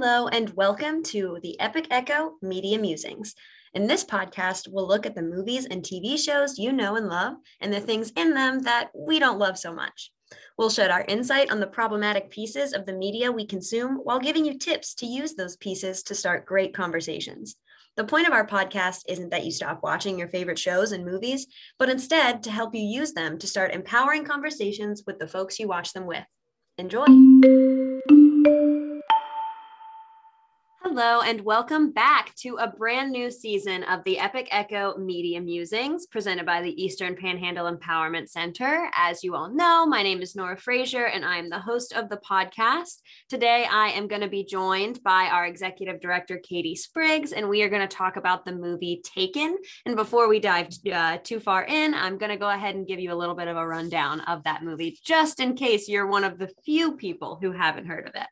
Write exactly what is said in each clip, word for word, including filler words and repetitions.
Hello, and welcome to the Epic Echo Media Musings. In this podcast, we'll look at the movies and T V shows you know and love, and the things in them that we don't love so much. We'll shed our insight on the problematic pieces of the media we consume while giving you tips to use those pieces to start great conversations. The point of our podcast isn't that you stop watching your favorite shows and movies, but instead to help you use them to start empowering conversations with the folks you watch them with. Enjoy! Hello, and welcome back to a brand new season of the Epic Echo Media Musings presented by the Eastern Panhandle Empowerment Center. As you all know, my name is Nora Frazier, and I am the host of the podcast. Today, I am going to be joined by our executive director, Katie Spriggs, and we are going to talk about the movie Taken. And before we dive uh, too far in, I'm going to go ahead and give you a little bit of a rundown of that movie, just in case you're one of the few people who haven't heard of it.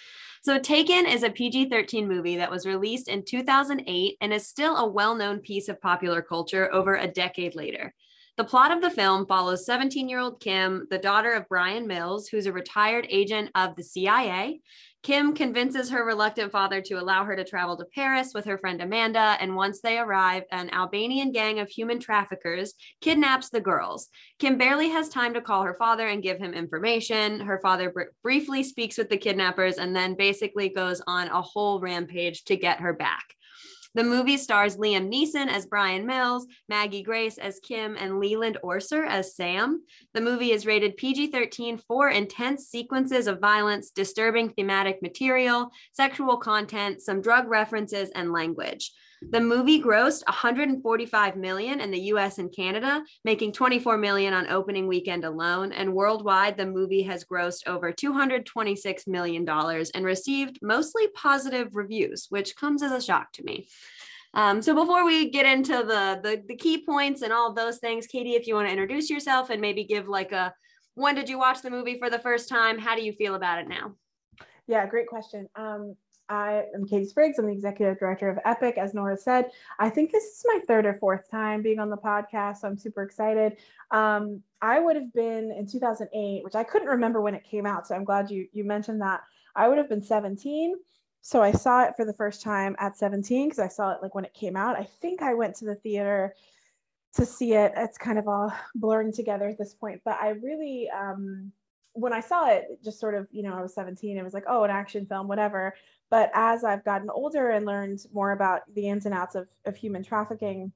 So Taken is a P G thirteen movie that was released in two thousand eight and is still a well-known piece of popular culture over a decade later. The plot of the film follows seventeen-year-old Kim, the daughter of Brian Mills, who's a retired agent of the C I A. Kim convinces her reluctant father to allow her to travel to Paris with her friend Amanda, and once they arrive, an Albanian gang of human traffickers kidnaps the girls. Kim barely has time to call her father and give him information. Her father br- briefly speaks with the kidnappers and then basically goes on a whole rampage to get her back. The movie stars Liam Neeson as Brian Mills, Maggie Grace as Kim, and Leland Orser as Sam. The movie is rated P G thirteen for intense sequences of violence, disturbing thematic material, sexual content, some drug references, and language. The movie grossed one hundred forty-five million dollars in the U S and Canada, making twenty-four million dollars on opening weekend alone, and worldwide the movie has grossed over two hundred twenty-six million dollars and received mostly positive reviews, which comes as a shock to me. Um, so before we get into the, the the key points and all of those things, Katie, if you want to introduce yourself and maybe give like a, when did you watch the movie for the first time? How do you feel about it now? Yeah, great question. Um, I am Katie Spriggs. I'm the executive director of Epic. As Nora said, I think this is my third or fourth time being on the podcast, so I'm super excited. Um, I would have been in two thousand eight, which I couldn't remember when it came out, so I'm glad you you mentioned that. I would have been seventeen, so I saw it for the first time at seventeen because I saw it like when it came out. I think I went to the theater to see it. It's kind of all blurring together at this point, but I really, um, when I saw it, just sort of, you know, I was seventeen, it was like, oh, an action film, whatever. But as I've gotten older and learned more about the ins and outs of, of human trafficking,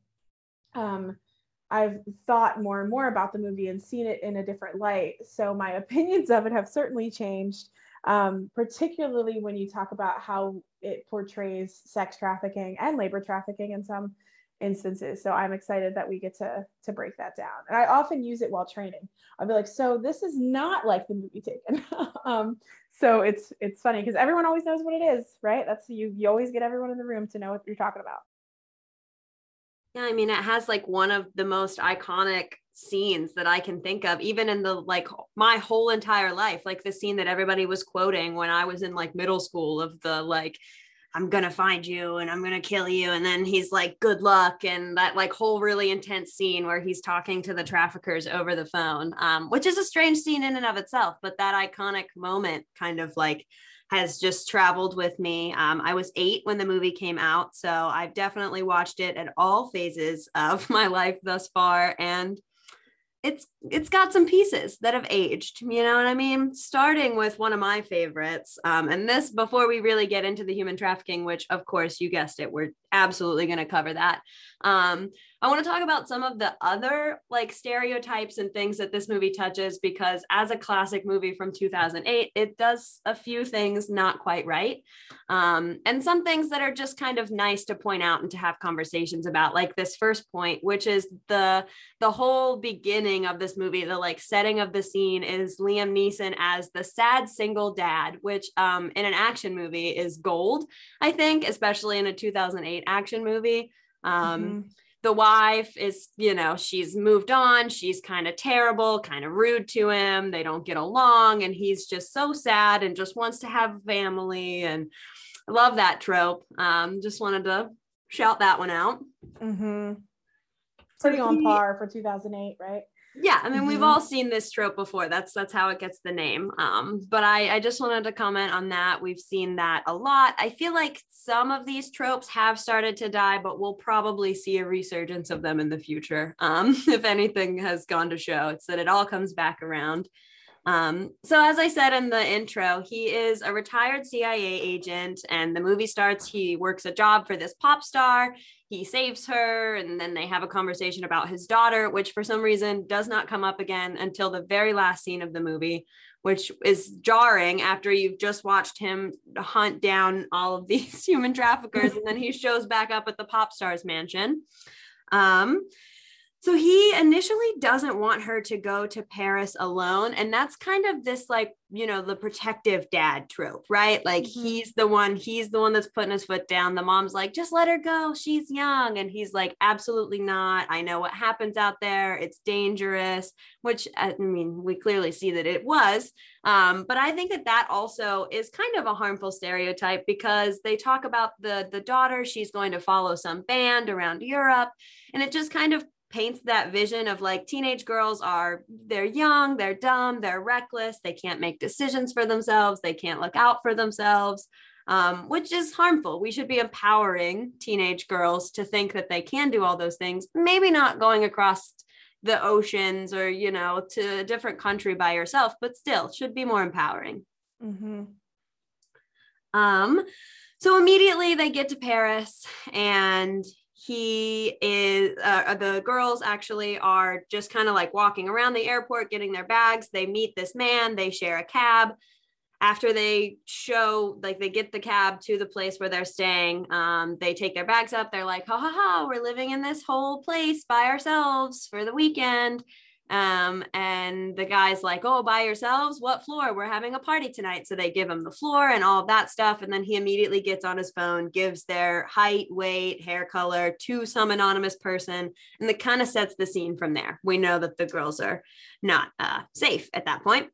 um, I've thought more and more about the movie and seen it in a different light. So my opinions of it have certainly changed, um, particularly when you talk about how it portrays sex trafficking and labor trafficking in some instances. So I'm excited that we get to to break that down. And I often use it while training. I'll be like, so this is not like the movie Taken. um, so it's it's funny because everyone always knows what it is, right? That's you you always get everyone in the room to know what you're talking about. Yeah, I mean, it has like one of the most iconic scenes that I can think of, even in the like my whole entire life, like the scene that everybody was quoting when I was in like middle school of the like, I'm going to find you and I'm going to kill you. And then he's like, good luck. And that like whole really intense scene where he's talking to the traffickers over the phone, um, which is a strange scene in and of itself. But that iconic moment kind of like has just traveled with me. Um, I was eight when the movie came out. So I've definitely watched it at all phases of my life thus far. And it's it's got some pieces that have aged, you know what I mean? Starting with one of my favorites. Um, and this, before we really get into the human trafficking, which of course you guessed it, we're absolutely going to cover that. Um, I want to talk about some of the other like stereotypes and things that this movie touches, because as a classic movie from two thousand eight, it does a few things not quite right. Um, and some things that are just kind of nice to point out and to have conversations about, like this first point, which is the, the whole beginning of this movie, the like setting of the scene is Liam Neeson as the sad single dad, which um, in an action movie is gold, I think, especially in a two thousand eight action movie. Um, mm-hmm. The wife is, you know, she's moved on. She's kind of terrible, kind of rude to him. They don't get along. And he's just so sad and just wants to have a family. And I love that trope. Um, just wanted to shout that one out. Mm-hmm. Pretty on par for two thousand eight, right? Yeah, I mean, Mm-hmm. we've all seen this trope before. That's that's how it gets the name. Um, but I, I just wanted to comment on that. We've seen that a lot. I feel like some of these tropes have started to die, but we'll probably see a resurgence of them in the future. Um, if anything has gone to show, it's that it all comes back around. Um, so as I said in the intro, he is a retired C I A agent, and the movie starts. He works a job for this pop star. He saves her, and then they have a conversation about his daughter, which for some reason does not come up again until the very last scene of the movie, which is jarring after you've just watched him hunt down all of these human traffickers, and then he shows back up at the pop star's mansion. Um, So he initially doesn't want her to go to Paris alone. And that's kind of this, like, you know, the protective dad trope, right? Like mm-hmm. he's the one, he's the one that's putting his foot down. The mom's like, just let her go. She's young. And he's like, absolutely not. I know what happens out there. It's dangerous, which I mean, we clearly see that it was. Um, but I think that that also is kind of a harmful stereotype because they talk about the, the daughter, she's going to follow some band around Europe. And it just kind of paints that vision of like teenage girls are, they're young, they're dumb, they're reckless, they can't make decisions for themselves, they can't look out for themselves, um, which is harmful. We should be empowering teenage girls to think that they can do all those things, maybe not going across the oceans or, you know, to a different country by yourself, but still should be more empowering. Mm-hmm. Um, so immediately they get to Paris, and he is, uh, the girls actually are just kind of like walking around the airport, getting their bags. They meet this man, they share a cab. After they show, like they get the cab to the place where they're staying, um, they take their bags up. They're like, ha ha ha, we're living in this whole place by ourselves for the weekend. Um, and the guy's like, oh, by yourselves? What floor? We're having a party tonight. So they give him the floor and all of that stuff. And then he immediately gets on his phone, gives their height, weight, hair color to some anonymous person. And that kind of sets the scene from there. We know that the girls are not uh, safe at that point.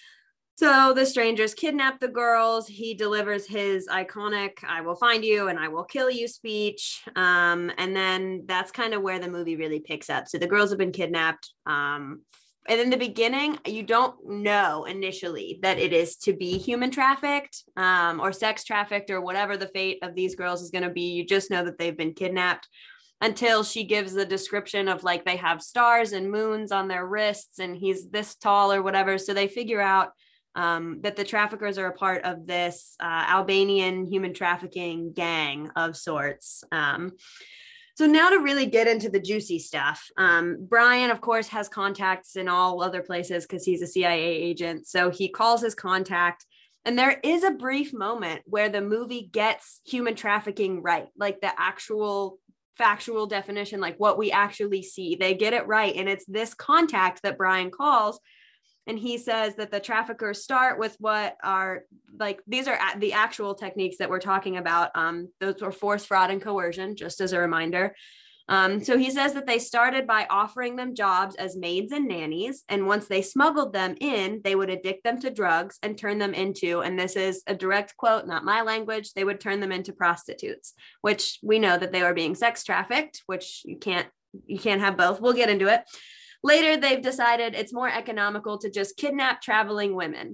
So the strangers kidnap the girls. He delivers his iconic, I will find you and I will kill you speech. Um, and then that's kind of where the movie really picks up. So the girls have been kidnapped. Um, and in the beginning, you don't know initially that it is to be human trafficked um, or sex trafficked or whatever the fate of these girls is going to be. You just know that they've been kidnapped until she gives the description of like they have stars and moons on their wrists and he's this tall or whatever. So they figure out um, that the traffickers are a part of this uh, Albanian human trafficking gang of sorts. Um, so now to really get into the juicy stuff, um, Brian, of course, has contacts in all other places because he's a C I A agent. So he calls his contact, and there is a brief moment where the movie gets human trafficking right, like the actual factual definition, like what we actually see. They get it right. And it's this contact that Brian calls. And he says that the traffickers start with what are like, these are the actual techniques that we're talking about. Um, those were force, fraud, and coercion, just as a reminder. Um, so he says that they started by offering them jobs as maids and nannies. And once they smuggled them in, they would addict them to drugs and turn them into, and this is a direct quote, not my language, they would turn them into prostitutes, which we know that they were being sex trafficked, which you can't, you can't have both. We'll get into it. Later, they've decided it's more economical to just kidnap traveling women,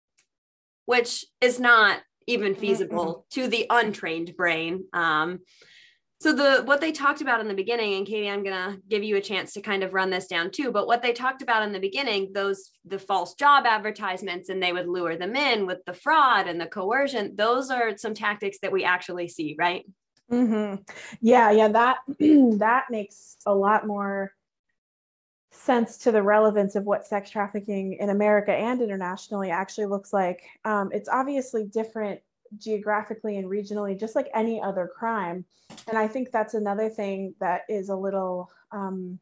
which is not even feasible mm-hmm. to the untrained brain. Um, so the what they talked about in the beginning, and Katie, I'm going to give you a chance to kind of run this down too, but what they talked about in the beginning, those the false job advertisements, and they would lure them in with the fraud and the coercion, those are some tactics that we actually see, right? Mm-hmm. Yeah, yeah, that that makes a lot more sense to the relevance of what sex trafficking in America and internationally actually looks like. Um, it's obviously different geographically and regionally, just like any other crime. And I think that's another thing that is a little um,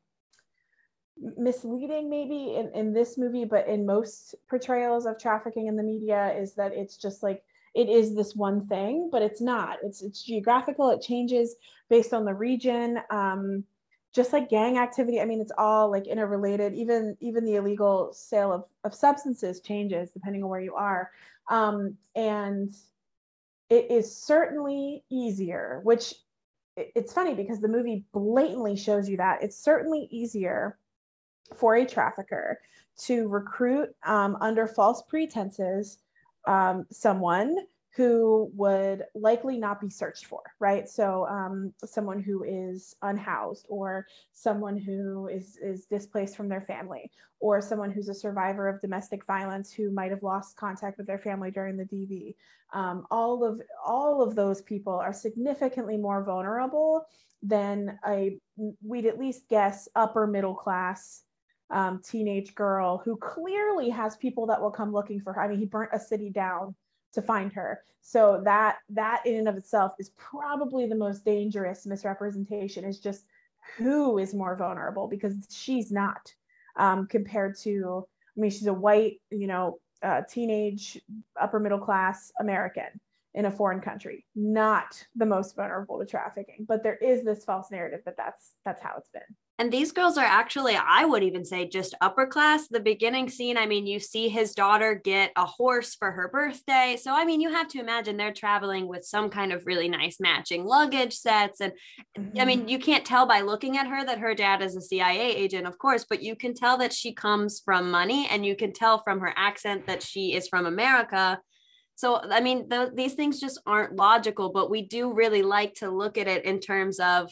misleading maybe in, in this movie, but in most portrayals of trafficking in the media is that it's just like, it is this one thing, but it's not. It's, it's geographical. It changes based on the region. Um, just like gang activity. I mean, it's all like interrelated. Even, even the illegal sale of, of substances changes depending on where you are. Um, and it is certainly easier, which it's funny because the movie blatantly shows you that it's certainly easier for a trafficker to recruit um, under false pretenses um, someone who would likely not be searched for, right? So um, someone who is unhoused, or someone who is, is displaced from their family, or someone who's a survivor of domestic violence who might have lost contact with their family during the D V. Um, all of all of those people are significantly more vulnerable than a, we'd at least guess, upper middle class um, teenage girl who clearly has people that will come looking for her. I mean, he burnt a city down to find her. So that that in and of itself is probably the most dangerous misrepresentation, is just who is more vulnerable, because she's not, um, compared to, I mean, she's a white, you know, uh, teenage upper middle class American in a foreign country, not the most vulnerable to trafficking. But there is this false narrative that that's that's how it's been. And these girls are actually, I would even say, just upper class. The beginning scene, I mean, you see his daughter get a horse for her birthday. So, I mean, you have to imagine they're traveling with some kind of really nice matching luggage sets. And mm-hmm. I mean, you can't tell by looking at her that her dad is a C I A agent, of course, but you can tell that she comes from money, and you can tell from her accent that she is from America. So, I mean, th- these things just aren't logical, but we do really like to look at it in terms of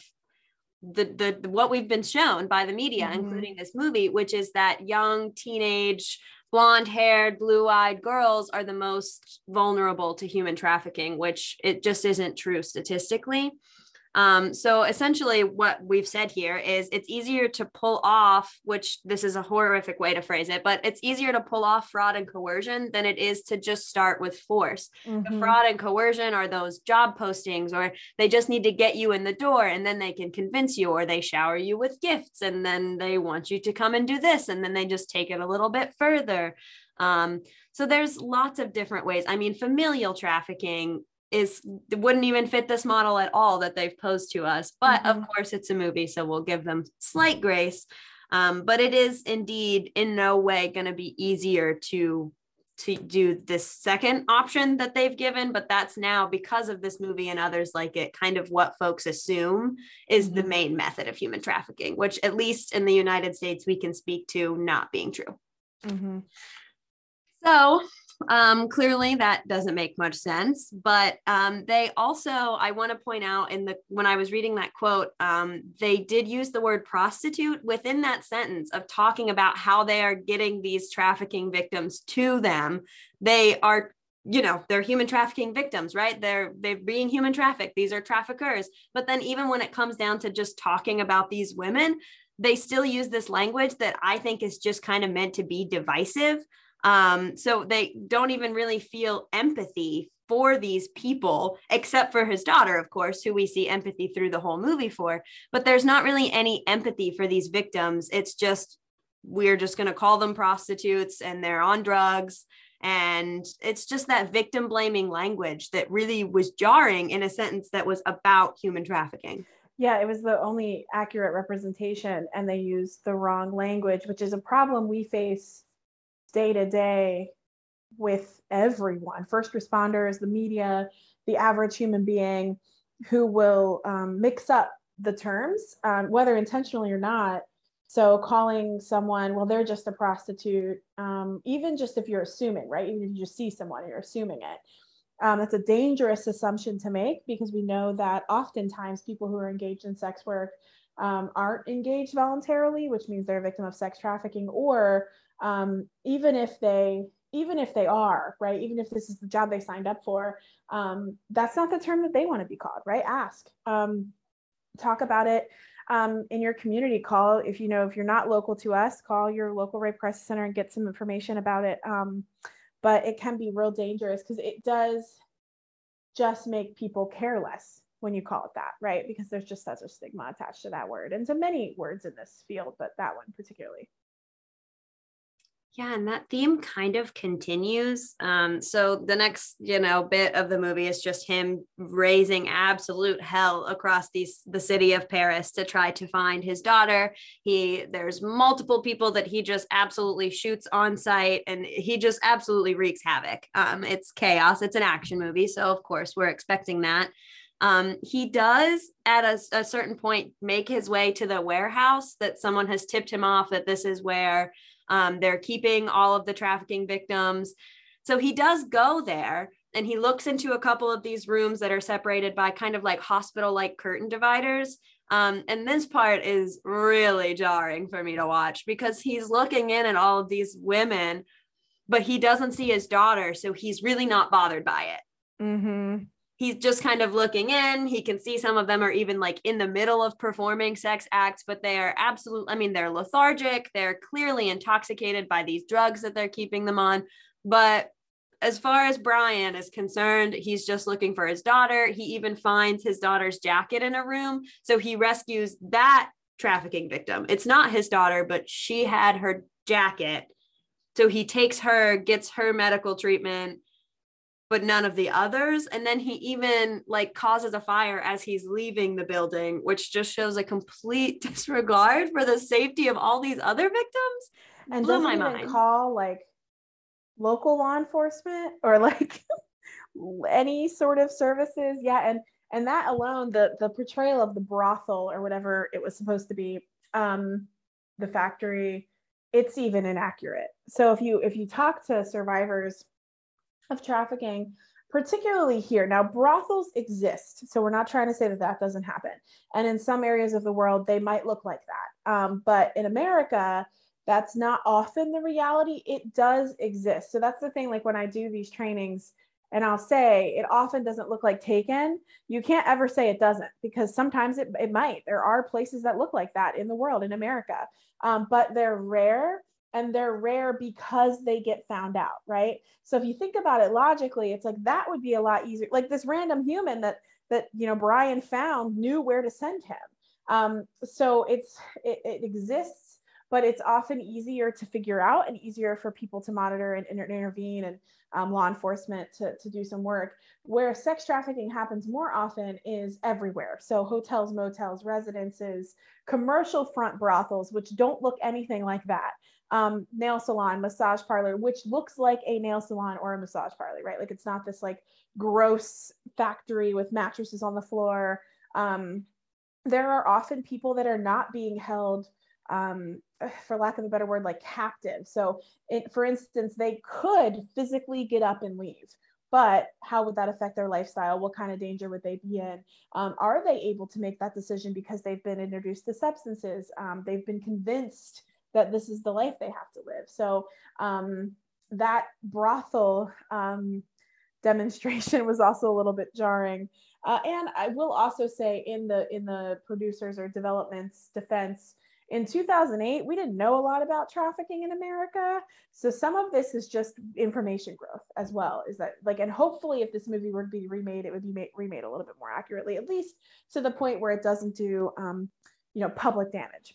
the the what we've been shown by the media, mm-hmm. including this movie, which is that young teenage blonde-haired, blue-eyed girls are the most vulnerable to human trafficking, which it just isn't true statistically. Um, so essentially what we've said here is it's easier to pull off, which this is a horrific way to phrase it, but it's easier to pull off fraud and coercion than it is to just start with force. Mm-hmm. The fraud and coercion are those job postings, or they just need to get you in the door and then they can convince you, or they shower you with gifts and then they want you to come and do this. And then they just take it a little bit further. Um, so there's lots of different ways. I mean, familial trafficking is wouldn't even fit this model at all that they've posed to us, but mm-hmm. of course it's a movie, so we'll give them slight grace. Um, but it is indeed in no way going to be easier to to do this second option that they've given, but that's now, because of this movie and others like it, kind of what folks assume is mm-hmm. the main method of human trafficking, which at least in the United States we can speak to not being true. Mm-hmm. So Um, clearly that doesn't make much sense, but um, they also, I want to point out in the, when I was reading that quote, um, they did use the word prostitute within that sentence of talking about how they are getting these trafficking victims to them. They are, you know, they're human trafficking victims, right? They're, they're being human trafficked. These are traffickers. But then even when it comes down to just talking about these women, they still use this language that I think is just kind of meant to be divisive. Um, so they don't even really feel empathy for these people, except for his daughter, of course, who we see empathy through the whole movie for. But there's not really any empathy for these victims. It's just, we're just going to call them prostitutes and they're on drugs. And it's just that victim blaming language that really was jarring in a sentence that was about human trafficking. Yeah, it was the only accurate representation, and they used the wrong language, which is a problem we face day to day with everyone, first responders, the media, the average human being, who will um, mix up the terms, um, whether intentionally or not. So calling someone, well, they're just a prostitute, um, even just if you're assuming, right? Even if you just see someone and you're assuming it. Um, that's a dangerous assumption to make, because we know that oftentimes people who are engaged in sex work um, aren't engaged voluntarily, which means they're a victim of sex trafficking, or um, even if they, even if they are, right, even if this is the job they signed up for, um, that's not the term that they want to be called, right? Ask, um, talk about it um, in your community. Call, if you know, if you're not local to us, call your local rape crisis center and get some information about it. Um, but it can be real dangerous, because it does just make people careless when you call it that, right? Because there's just such a stigma attached to that word, and to many words in this field, but that one particularly. Yeah, and that theme kind of continues. Um, so the next, you know, bit of the movie is just him raising absolute hell across these the city of Paris to try to find his daughter. He there's multiple people that he just absolutely shoots on sight, and he just absolutely wreaks havoc. Um, it's chaos. It's an action movie, so of course we're expecting that. Um, he does at a, a certain point make his way to the warehouse that someone has tipped him off that this is where um, they're keeping all of the trafficking victims. So he does go there and he looks into a couple of these rooms that are separated by kind of like hospital-like curtain dividers. Um, and this part is really jarring for me to watch because he's looking in at all of these women, but he doesn't see his daughter. So he's really not bothered by it. Mm-hmm. He's just kind of looking in. He can see some of them are even like in the middle of performing sex acts, but they are absolutely, I mean, they're lethargic. They're clearly intoxicated by these drugs that they're keeping them on. But as far as Brian is concerned, he's just looking for his daughter. He even finds his daughter's jacket in a room. So he rescues that trafficking victim. It's not his daughter, but she had her jacket. So he takes her, gets her medical treatment, but none of the others. And then he even like causes a fire as he's leaving the building, which just shows a complete disregard for the safety of all these other victims. And Blew doesn't my even mind. call like local law enforcement or like any sort of services. Yeah. And, and that alone, the, the portrayal of the brothel or whatever it was supposed to be, um, the factory, it's even inaccurate. So if you, if you talk to survivors of trafficking, particularly here, now brothels exist. So we're not trying to say that that doesn't happen. And in some areas of the world, they might look like that. Um, but in America, that's not often the reality. It does exist. So that's the thing, like when I do these trainings and I'll say it often doesn't look like Taken, you can't ever say it doesn't, because sometimes it, it might. There are places that look like that in the world, in America, um, but they're rare, and they're rare because they get found out, right? So if you think about it logically, it's like that would be a lot easier. Like this random human that that you know Brian found knew where to send him. Um, so it's it, it exists, but it's often easier to figure out and easier for people to monitor and inter- intervene and um, law enforcement to, to do some work. Where sex trafficking happens more often is everywhere. So hotels, motels, residences, commercial front brothels, which don't look anything like that. Um, nail salon, massage parlor, which looks like a nail salon or a massage parlor, right? Like it's not this like gross factory with mattresses on the floor. Um, there are often people that are not being held, um, for lack of a better word, like captive. So it, for instance, they could physically get up and leave, but how would that affect their lifestyle? What kind of danger would they be in? Um, are they able to make that decision because they've been introduced to substances? Um, they've been convinced that this is the life they have to live. So um, that brothel um, demonstration was also a little bit jarring. Uh, and I will also say, in the in the producers or development's defense, in two thousand eight, we didn't know a lot about trafficking in America. So some of this is just information growth as well. Is that like, and hopefully if this movie were to be remade, it would be made, remade a little bit more accurately, at least to the point where it doesn't do, um, you know, public damage.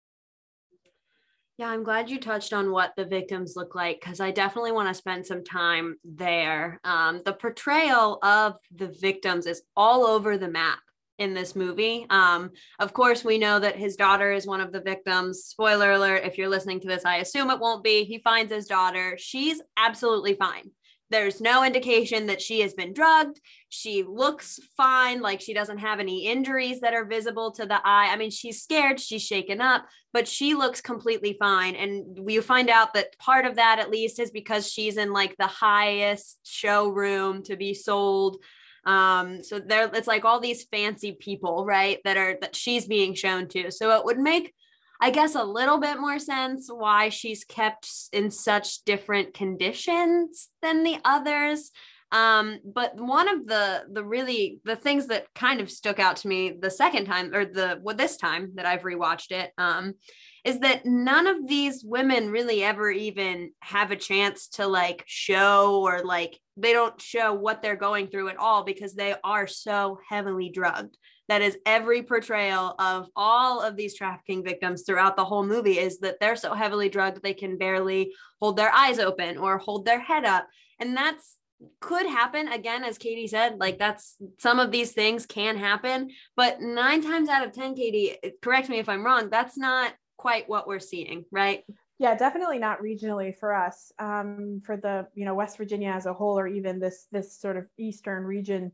Yeah, I'm glad you touched on what the victims look like, because I definitely want to spend some time there. Um, the portrayal of the victims is all over the map in this movie. Um, of course, we know that his daughter is one of the victims. Spoiler alert, if you're listening to this, I assume it won't be. He finds his daughter. She's absolutely fine. There's no indication that she has been drugged. She looks fine, like she doesn't have any injuries that are visible to the eye. I mean, she's scared, she's shaken up, but she looks completely fine. And we find out that part of that, at least, is because she's in like the highest showroom to be sold. Um, so there, it's like all these fancy people, right, that are that she's being shown to. So it would make, I guess, a little bit more sense why she's kept in such different conditions than the others. Um, but one of the the really the things that kind of stuck out to me the second time, or the well, this time that I've rewatched it, um, is that none of these women really ever even have a chance to like show, or like they don't show what they're going through at all, because they are so heavily drugged. That is every portrayal of all of these trafficking victims throughout the whole movie, is that they're so heavily drugged they can barely hold their eyes open or hold their head up. And that's could happen, again, as Katie said, like that's some of these things can happen, but nine times out of ten, Katie, correct me if I'm wrong, that's not quite what we're seeing, right? Yeah, definitely not regionally for us. Um, for the, you know, West Virginia as a whole, or even this this sort of eastern region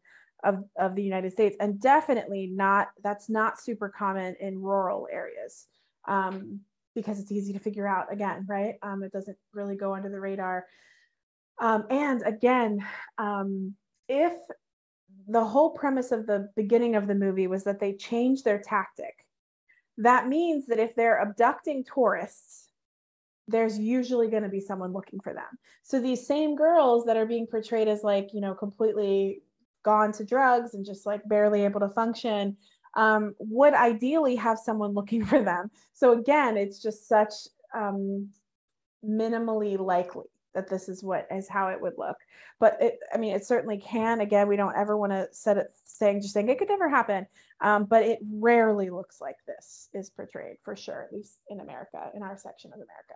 of, of the United States, and definitely not, that's not super common in rural areas, um, because it's easy to figure out again, right? Um, it doesn't really go under the radar. Um, and again, um, if the whole premise of the beginning of the movie was that they changed their tactic, that means that if they're abducting tourists, there's usually going to be someone looking for them. So these same girls that are being portrayed as like, you know, completely gone to drugs and just like barely able to function, um, would ideally have someone looking for them. So again, it's just such um, minimally likely that this is what is how it would look. But it, I mean, it certainly can. Again, we don't ever want to set it saying, just saying it could never happen. Um, but it rarely looks like this is portrayed, for sure, at least in America, in our section of America.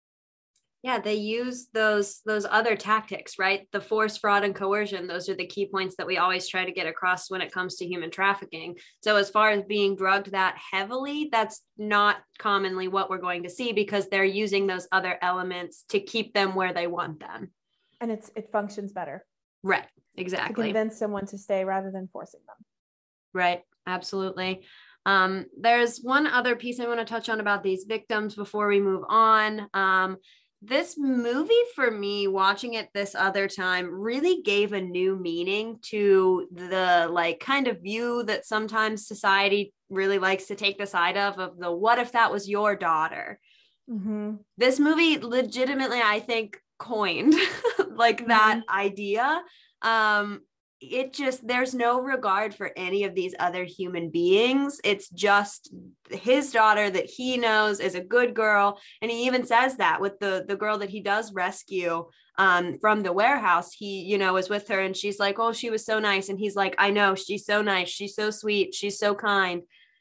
Yeah, they use those those other tactics, right? The force, fraud, and coercion. Those are the key points that we always try to get across when it comes to human trafficking. So as far as being drugged that heavily, that's not commonly what we're going to see, because they're using those other elements to keep them where they want them. And it's it functions better. Right, exactly. To convince someone to stay rather than forcing them. Right, absolutely. Um, there's one other piece I want to touch on about these victims before we move on. Um, This movie, for me, watching it this other time, really gave a new meaning to the like kind of view that sometimes society really likes to take the side of, of the what if that was your daughter? Mm-hmm. This movie legitimately, I think, coined like mm-hmm. that idea. Um, it just, there's no regard for any of these other human beings. It's just his daughter that he knows is a good girl. And he even says that with the, the girl that he does rescue um, from the warehouse. He, you know, is with her and she's like, oh, she was so nice. And he's like, I know, she's so nice. She's so sweet. She's so kind.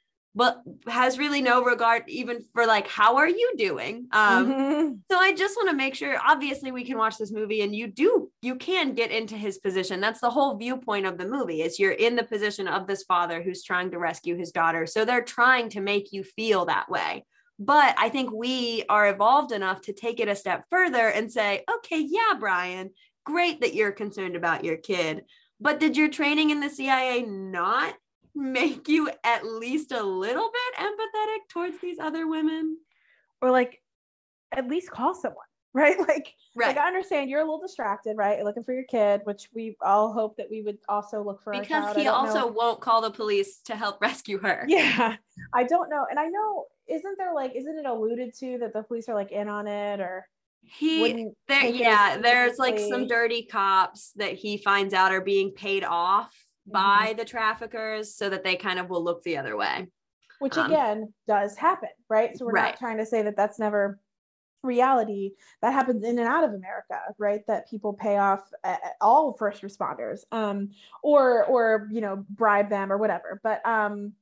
But has really no regard even for like, how are you doing? Um, mm-hmm. So I just want to make sure, obviously we can watch this movie and you do, you can get into his position. That's the whole viewpoint of the movie, is you're in the position of this father who's trying to rescue his daughter. So they're trying to make you feel that way. But I think we are evolved enough to take it a step further and say, okay, yeah, Brian, great that you're concerned about your kid. But did your training in the C I A not make you at least a little bit empathetic towards these other women? Or like at least call someone, right? Like, right. like I understand you're a little distracted, right? You're looking for your kid, which we all hope that we would also look for because our he also know. won't call the police to help rescue her. Yeah, I don't know. And I know, isn't there like, isn't it alluded to that the police are like in on it, or he there yeah there's like some dirty cops that he finds out are being paid off by mm-hmm. the traffickers so that they kind of will look the other way, which again um, does happen, right? So we're right. not trying to say that that's never reality. That happens in and out of America, right? That people pay off uh, all first responders, um, or or you know bribe them or whatever. But um,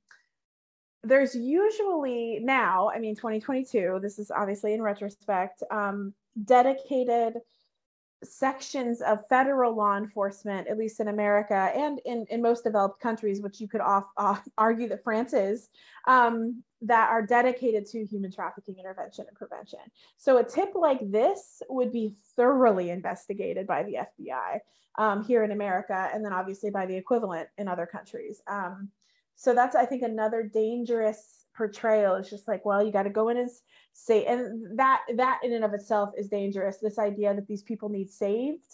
there's usually now, I mean, twenty twenty-two. This is obviously in retrospect, um, dedicated sections of federal law enforcement, at least in America and in, in most developed countries, which you could off, off argue that France is, um, that are dedicated to human trafficking intervention and prevention. So a tip like this would be thoroughly investigated by the F B I um, here in America, and then obviously by the equivalent in other countries. Um, so that's, I think, another dangerous portrayal. It's just like, well, you got to go in and say, and that that in and of itself is dangerous. This idea that these people need saved,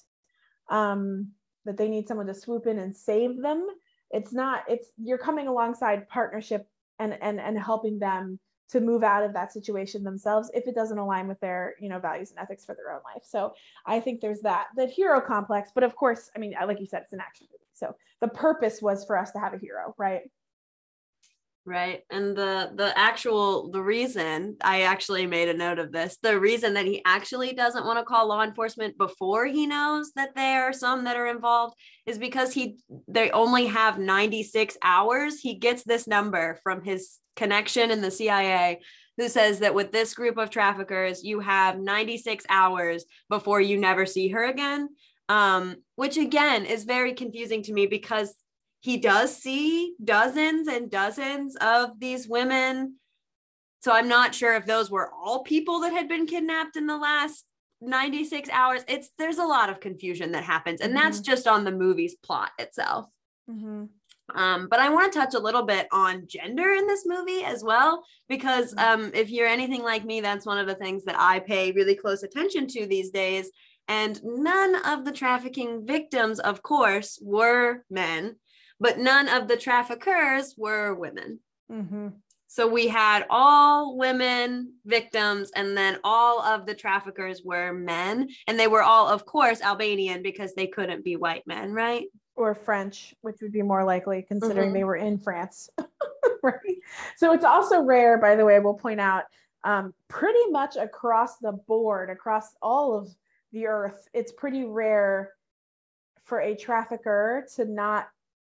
um, that they need someone to swoop in and save them. It's not, it's, you're coming alongside partnership and and and helping them to move out of that situation themselves if it doesn't align with their, you know, values and ethics for their own life. So I think there's that, the hero complex, but of course, I mean, like you said, it's an action movie. So the purpose was for us to have a hero, right? Right. And the the actual, the reason, I actually made a note of this, the reason that he actually doesn't want to call law enforcement before he knows that there are some that are involved is because he, they only have ninety-six hours. He gets this number from his connection in the C I A who says that with this group of traffickers, you have ninety-six hours before you never see her again. Um, which again is very confusing to me because he does see dozens and dozens of these women. So I'm not sure if those were all people that had been kidnapped in the last ninety-six hours. It's, there's a lot of confusion that happens. And mm-hmm. that's just on the movie's plot itself. Mm-hmm. Um, but I want to touch a little bit on gender in this movie as well, because um, if you're anything like me, that's one of the things that I pay really close attention to these days. And none of the trafficking victims, of course, were men, but none of the traffickers were women. Mm-hmm. So we had all women victims, and then all of the traffickers were men. And they were all, of course, Albanian because they couldn't be white men, right? Or French, which would be more likely considering Mm-hmm. they were in France. Right. So it's also rare, by the way, we'll point out, um, pretty much across the board, across all of the earth, it's pretty rare for a trafficker to not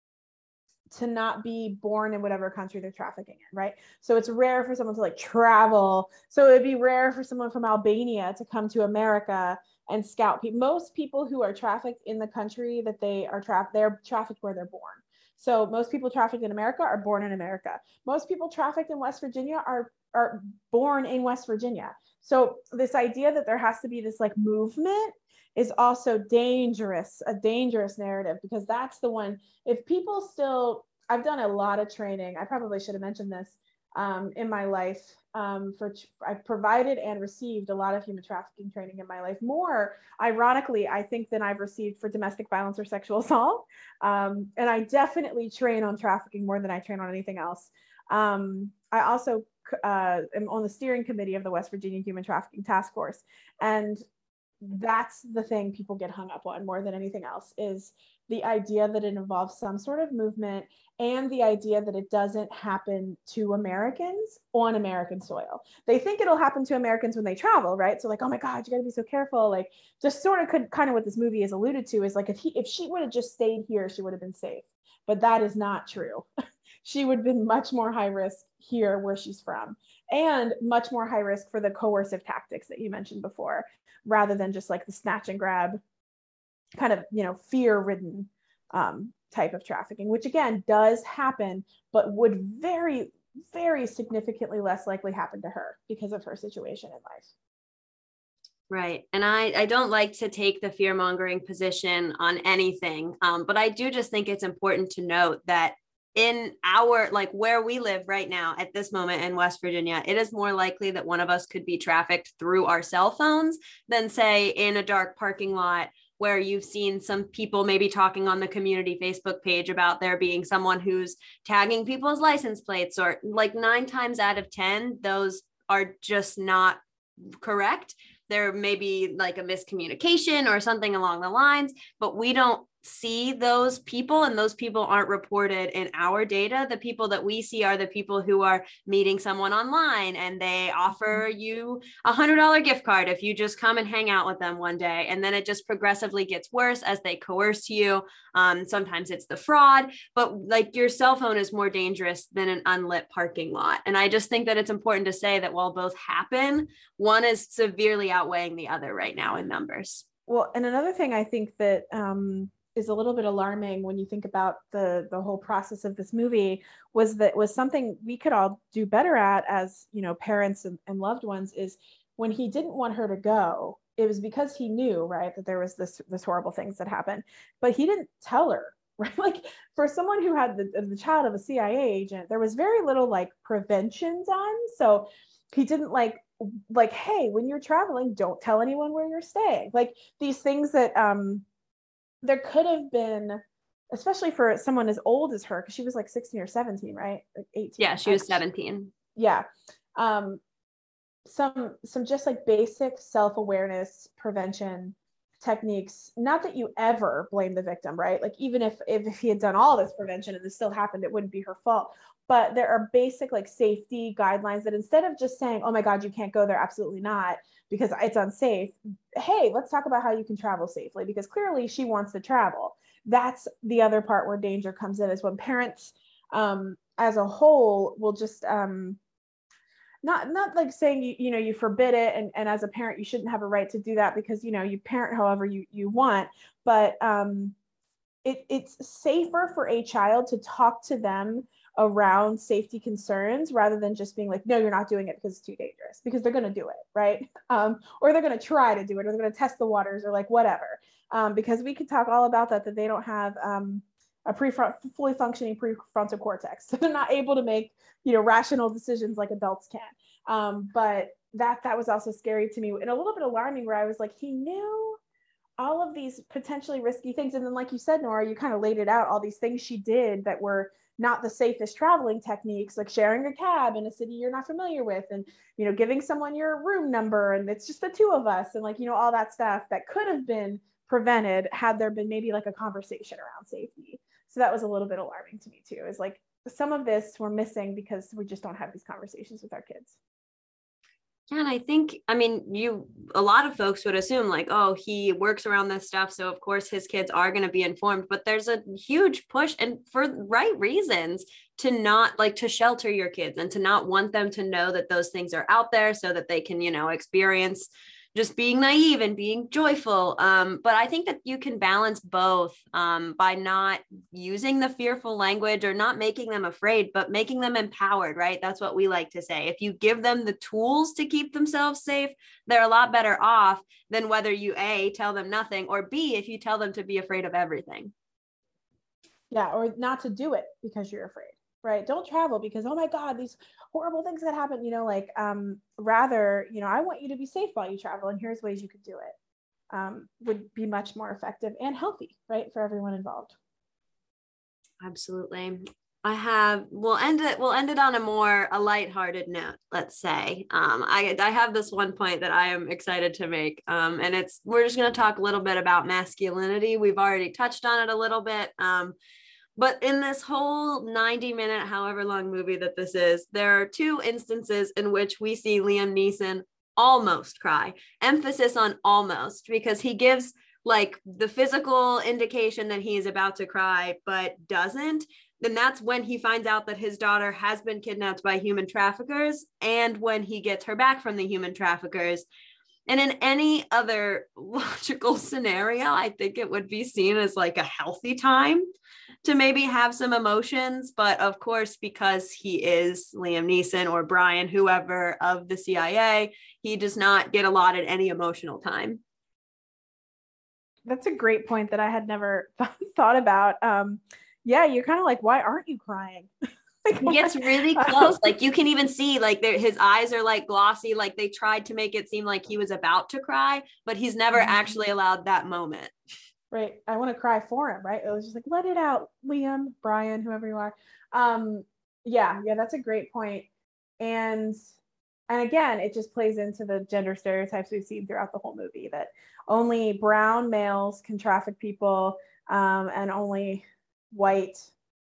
to not be born in whatever country they're trafficking in, right? So it's rare for someone to like travel. So it'd be rare for someone from Albania to come to America and scout people. Most people who are trafficked in the country that they are trapped, they're trafficked where they're born. So most people trafficked in America are born in America. Most people trafficked in West Virginia are, are born in West Virginia. So this idea that there has to be this like movement is also dangerous, a dangerous narrative, because that's the one, if people still, I've done a lot of training, I probably should have mentioned this um, in my life, um, for I've provided and received a lot of human trafficking training in my life, more ironically, I think, than I've received for domestic violence or sexual assault. Um, and I definitely train on trafficking more than I train on anything else. Um, I also uh, am on the steering committee of the West Virginia Human Trafficking Task Force. And that's the thing people get hung up on more than anything else, is the idea that it involves some sort of movement, and the idea that it doesn't happen to Americans on American soil. They think it'll happen to Americans when they travel, right? So like, oh my God, you gotta be so careful. Like, just sort of could kind of what this movie is alluded to is like, if he if she would have just stayed here, she would have been safe. But that is not true. She would have been much more high risk here where she's from, and much more high risk for the coercive tactics that you mentioned before, rather than just like the snatch and grab kind of, you know, fear-ridden um, type of trafficking, which again does happen, but would very, very significantly less likely happen to her because of her situation in life. Right. And I, I don't like to take the fear mongering position on anything, um, but I do just think it's important to note that in our, like where we live right now at this moment in West Virginia, it is more likely that one of us could be trafficked through our cell phones than, say, in a dark parking lot where you've seen some people maybe talking on the community Facebook page about there being someone who's tagging people's license plates, or like nine times out of ten, those are just not correct. There may be like a miscommunication or something along the lines, but we don't see those people, and those people aren't reported in our data. The people that we see are the people who are meeting someone online and they offer you a hundred dollar gift card if you just come and hang out with them one day. And then it just progressively gets worse as they coerce you. Um, sometimes it's the fraud, but like your cell phone is more dangerous than an unlit parking lot. And I just think that it's important to say that while both happen, one is severely outweighing the other right now in numbers. Well, and another thing I think that um, is a little bit alarming when you think about the the whole process of this movie was that was something we could all do better at as, you know, parents and, and loved ones, is when he didn't want her to go, it was because he knew, right, that there was this this horrible things that happened, but he didn't tell her, right? Like, for someone who had the, the child of a C I A agent, there was very little like prevention done. So he didn't like like, hey, when you're traveling, don't tell anyone where you're staying. Like these things that um there could have been, especially for someone as old as her, because she was like sixteen or seventeen, right? Like eighteen. Yeah, she was seventeen. Yeah. Um, some some just like basic self-awareness prevention techniques. Not that you ever blame the victim, right? Like even if, if if he had done all this prevention and this still happened, it wouldn't be her fault. But there are basic like safety guidelines that instead of just saying, oh my God, you can't go there, absolutely not, because it's unsafe. Hey, let's talk about how you can travel safely, because clearly she wants to travel. That's the other part where danger comes in, is when parents um, as a whole will just, um, not not like saying, you, you know, you forbid it. And, and as a parent, you shouldn't have a right to do that because, you know, you parent however you, you want. But um, it, it's safer for a child to talk to them around safety concerns rather than just being like, no, you're not doing it because it's too dangerous, because they're going to do it, right? Um, or they're going to try to do it, or they're going to test the waters, or like whatever. Um, because we could talk all about that, that they don't have um, a prefront, fully functioning prefrontal cortex. So they're not able to make, you know, rational decisions like adults can. Um, but that, that was also scary to me and a little bit alarming, where I was like, he knew all of these potentially risky things. And then, like you said, Nora, you kind of laid it out, all these things she did that were not the safest traveling techniques, like sharing a cab in a city you're not familiar with, and, you know, giving someone your room number and it's just the two of us, and like, you know, all that stuff that could have been prevented had there been maybe like a conversation around safety. So that was a little bit alarming to me too, is like some of this we're missing because we just don't have these conversations with our kids. Yeah, and I think, I mean, you, a lot of folks would assume like, oh, he works around this stuff, so of course his kids are going to be informed, but there's a huge push, and for right reasons, to not like to shelter your kids and to not want them to know that those things are out there so that they can, you know, experience just being naive and being joyful. Um, but I think that you can balance both um, by not using the fearful language or not making them afraid, but making them empowered, right? That's what we like to say. If you give them the tools to keep themselves safe, they're a lot better off than whether you A, tell them nothing, or B, if you tell them to be afraid of everything. Yeah, or not to do it because you're afraid, right? Don't travel because, oh my God, these horrible things that happen, you know, like um, rather, you know, I want you to be safe while you travel, and here's ways you could do it. Um, would be much more effective and healthy, right, for everyone involved. Absolutely. I have, we'll end it, we'll end it on a more, a lighthearted note, let's say. Um, I, I have this one point that I am excited to make. Um, and it's, we're just going to talk a little bit about masculinity. We've already touched on it a little bit. Um, But in this whole ninety minute, however long movie that this is, there are two instances in which we see Liam Neeson almost cry. Emphasis on almost, because he gives like the physical indication that he is about to cry, but doesn't. Then that's when he finds out that his daughter has been kidnapped by human traffickers, and when he gets her back from the human traffickers. And in any other logical scenario, I think it would be seen as like a healthy time to maybe have some emotions. But of course, because he is Liam Neeson or Brian, whoever of the C I A, he does not get allotted any emotional time. That's a great point that I had never thought about. Um, yeah, you're kind of like, why aren't you crying? Like, he gets really close. Like you can even see like his eyes are like glossy. Like they tried to make it seem like he was about to cry, but he's never mm-hmm. actually allowed that moment. Right. I want to cry for him. Right. It was just like, let it out, Liam, Brian, whoever you are. Um, yeah. Yeah. That's a great point. And, and again, it just plays into the gender stereotypes we've seen throughout the whole movie, that only brown males can traffic people, um, and only white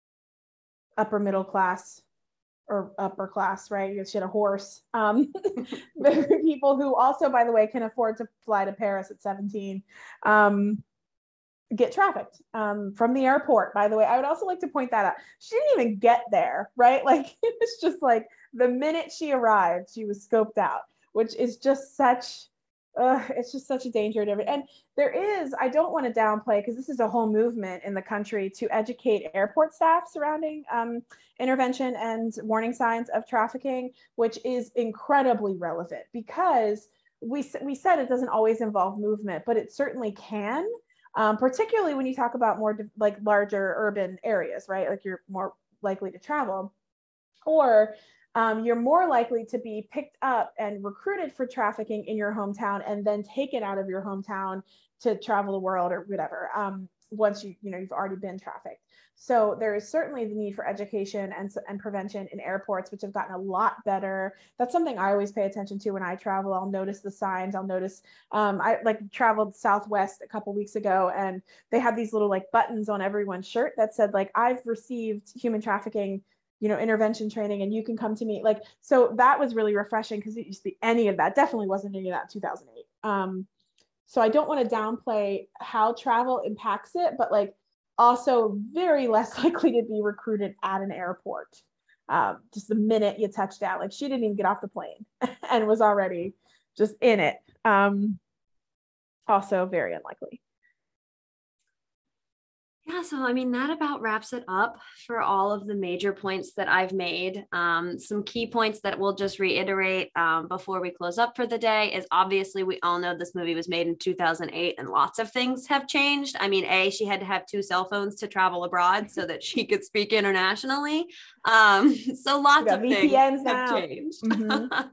upper middle class or upper class, right? You should a horse. Um, people who also, by the way, can afford to fly to Paris at seventeen, um, get trafficked um, from the airport. By the way, I would also like to point that out. She didn't even get there, right? Like it was just like the minute she arrived, she was scoped out, which is just such, uh, it's just such a danger to everyone. And there is, I don't want to downplay, because this is a whole movement in the country to educate airport staff surrounding um, intervention and warning signs of trafficking, which is incredibly relevant, because we, we said it doesn't always involve movement, but it certainly can. Um, particularly when you talk about more like larger urban areas, right? Like you're more likely to travel, or um, you're more likely to be picked up and recruited for trafficking in your hometown and then taken out of your hometown to travel the world or whatever, um, once you, you know, you've already been trafficked. So there is certainly the need for education and, and prevention in airports, which have gotten a lot better. That's something I always pay attention to when I travel. I'll notice the signs. I'll notice, um, I like traveled Southwest a couple weeks ago, and they had these little like buttons on everyone's shirt that said like, I've received human trafficking, you know, intervention training, and you can come to me. Like, so that was really refreshing, because it used to be any of that. Definitely wasn't any of that in two thousand eight. Um, so I don't want to downplay how travel impacts it, but like, also very less likely to be recruited at an airport. Um, just the minute you touched down, like she didn't even get off the plane and was already just in it. Um, also very unlikely. Yeah, so I mean, that about wraps it up for all of the major points that I've made. Um, some key points that we'll just reiterate um, before we close up for the day is obviously we all know this movie was made in two thousand eight and lots of things have changed. I mean, A, she had to have two cell phones to travel abroad so that she could speak internationally. Um, so lots of things V P Ns have now. changed. Mm-hmm.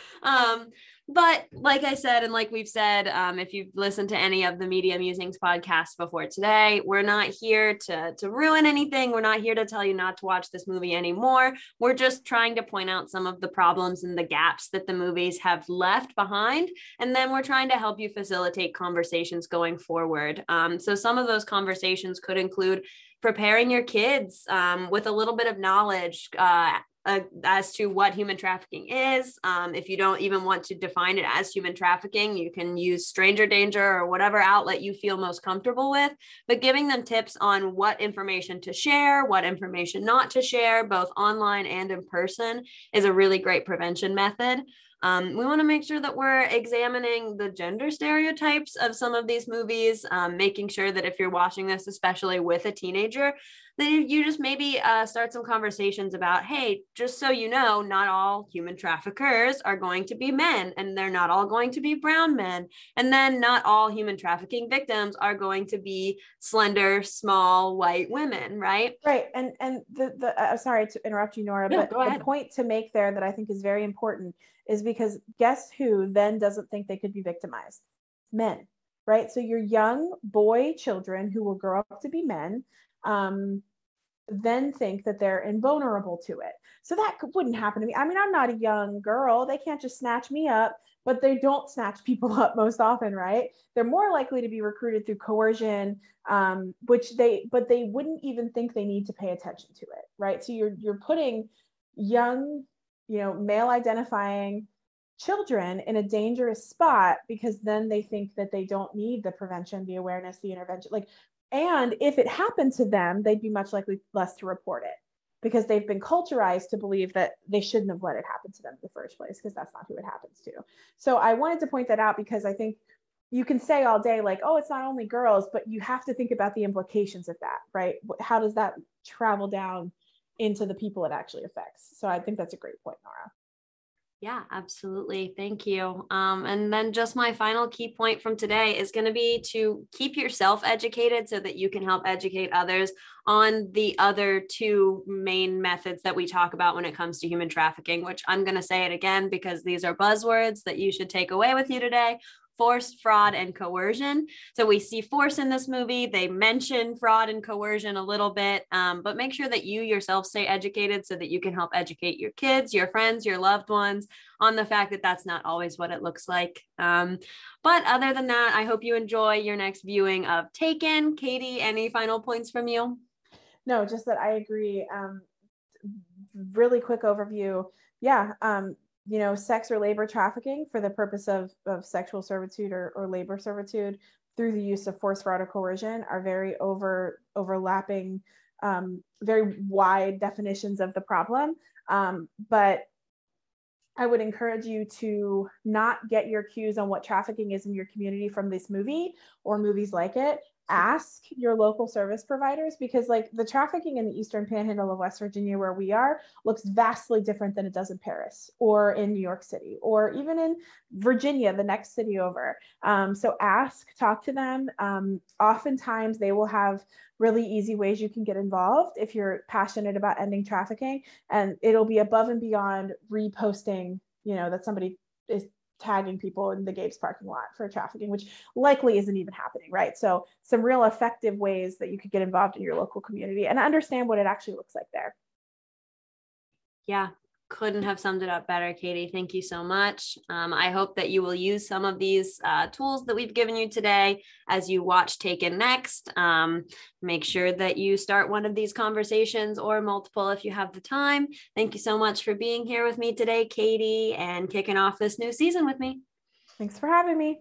um, but like I said, and like we've said, um, if you've listened to any of the Media Musings podcasts before today, we're not here to, to ruin anything. We're not here to tell you not to watch this movie anymore. We're just trying to point out some of the problems and the gaps that the movies have left behind. And then we're trying to help you facilitate conversations going forward. Um, so some of those conversations could include preparing your kids um, with a little bit of knowledge uh, uh, as to what human trafficking is. Um, if you don't even want to define it as human trafficking, you can use stranger danger or whatever outlet you feel most comfortable with, but giving them tips on what information to share, what information not to share, both online and in person, is a really great prevention method. Um, we want to make sure that we're examining the gender stereotypes of some of these movies, um, making sure that if you're watching this, especially with a teenager, that you just maybe uh, start some conversations about, hey, just so you know, not all human traffickers are going to be men, and they're not all going to be brown men. And then not all human trafficking victims are going to be slender, small, white women, right? Right. And and the, the uh, sorry to interrupt you, Nora, Yeah, but go the ahead. point to make there that I think is very important is because guess who then doesn't think they could be victimized? Men, right? So your young boy children who will grow up to be men, um, then think that they're invulnerable to it. So that wouldn't happen to me. I mean, I'm not a young girl. They can't just snatch me up, but they don't snatch people up most often, right? They're more likely to be recruited through coercion, um, which they, but they wouldn't even think they need to pay attention to it, right? So you're you're putting young, you know, male identifying children in a dangerous spot because then they think that they don't need the prevention, the awareness, the intervention. Like, and if it happened to them, they'd be much likely less to report it because they've been culturized to believe that they shouldn't have let it happen to them in the first place because that's not who it happens to. So I wanted to point that out because I think you can say all day like, oh, it's not only girls, but you have to think about the implications of that, right? How does that travel down into the people it actually affects? So I think that's a great point, Nora. Yeah, absolutely. Thank you. Um, and then just my final key point from today is going to be to keep yourself educated so that you can help educate others on the other two main methods that we talk about when it comes to human trafficking, which I'm going to say it again because these are buzzwords that you should take away with you today: force, fraud, and coercion. So we see force in this movie. They mention fraud and coercion a little bit, um, but make sure that you yourself stay educated so that you can help educate your kids, your friends, your loved ones on the fact that that's not always what it looks like. Um, but other than that, I hope you enjoy your next viewing of Taken. Katie, any final points from you? No, just that I agree. Um, really quick overview. Yeah. Um, you know, sex or labor trafficking for the purpose of, of sexual servitude or, or labor servitude through the use of force, fraud, or coercion are very over overlapping, um, very wide definitions of the problem. Um, but I would encourage you to not get your cues on what trafficking is in your community from this movie or movies like it. Ask your local service providers because like the trafficking in the Eastern Panhandle of West Virginia where we are looks vastly different than it does in Paris or in New York City or even in Virginia, the next city over. Um, so ask, talk to them. Um, oftentimes they will have really easy ways you can get involved if you're passionate about ending trafficking, and it'll be above and beyond reposting, you know, that somebody is tagging people in the Gapes parking lot for trafficking, which likely isn't even happening, right? So some real effective ways that you could get involved in your local community and understand what it actually looks like there. Yeah, couldn't have summed it up better, Katie. Thank you so much. Um, I hope that you will use some of these uh, tools that we've given you today as you watch Taken next. Um, make sure that you start one of these conversations or multiple if you have the time. Thank you so much for being here with me today, Katie, and kicking off this new season with me. Thanks for having me.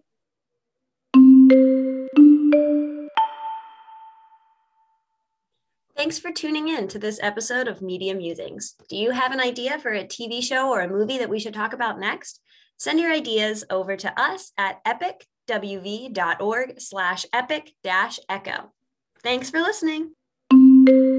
Thanks for tuning in to this episode of Media Musings. Do you have an idea for a T V show or a movie that we should talk about next? Send your ideas over to us at epicwv.org slash epic dash echo. Thanks for listening.